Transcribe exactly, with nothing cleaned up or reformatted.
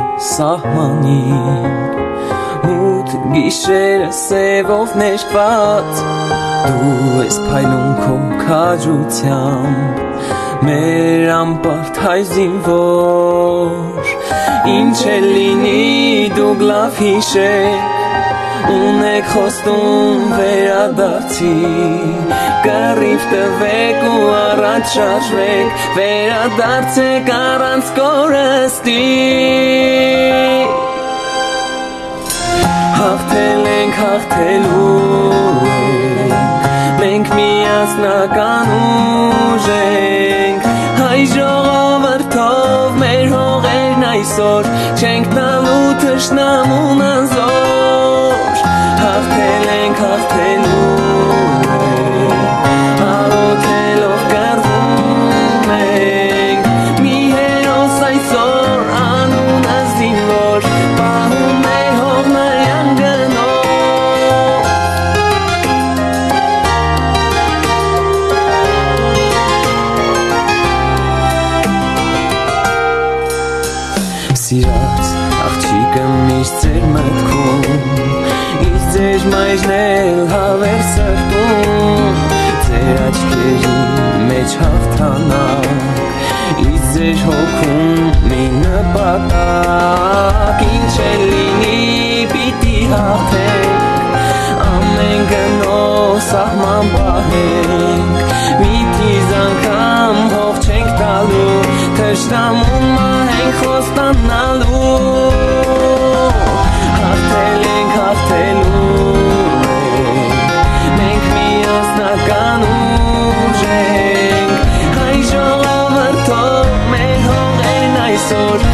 սահմանին Մութ գիշերը սևով ներկված Դու ես փայլուն քո քաջությամբ Մեր անպարտ հայ զինվոր Ինչ էլ լինի դուք լավ հիշեք Ունեք խոստում վերադարձի Կռիվ տվեք ու առաջ շարժվեք Վերադարձեք առանց կորստի Հաղթել ենք, հաղթելու ենք Մենք միասնական ուժ ենք Հայ ժողովրդով մեր հողերն այսօր Չենք տալու թշնամուն անզոր Հաղթել ենք, հաղթելու ենք Աղոթելով կռվում ենք Մի հերոս այսօր անունը զինվոր Պահում է հողնայան գնով Սիրած աղջիկը միշտ ձեր մտքում Իսկ ձեր մայրն էլ հավեր սրտում Ձեր աչքերի մեջ հաղթանակ Իսկ ձեր հոգում մի նպատակ Ինչ էլ լինի պիտի հաղթենք Ամեն գնով սահման պահենք Մի տիզ անգամ հող չենք տալու Թշնամուն մահենք խոստանալու Հաղթել ենք, հաղթելու ենք Մենք միասնական ուժ ենք Հայ ժողովրդով մեր հողերն այսօր